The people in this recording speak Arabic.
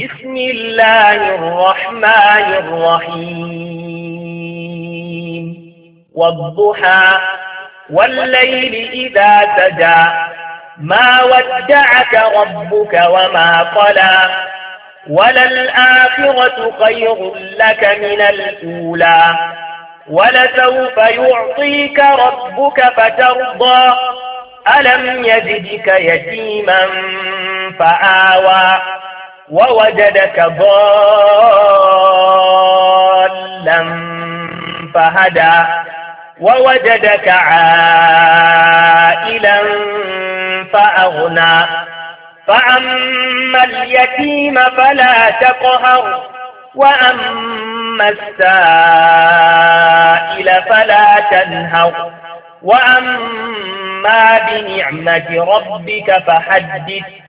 بسم الله الرحمن الرحيم والضحى والليل إذا سجى ما ودعك ربك وما قلى وللآخرة خير لك من الأولى ولسوف يعطيك ربك فترضى ألم يجدك يتيما فآوى ووجدك ضالا فهدى ووجدك عائلا فأغنى فأما اليتيم فلا تقهر وأما السائل فلا تنهر وأما بنعمة ربك فحدث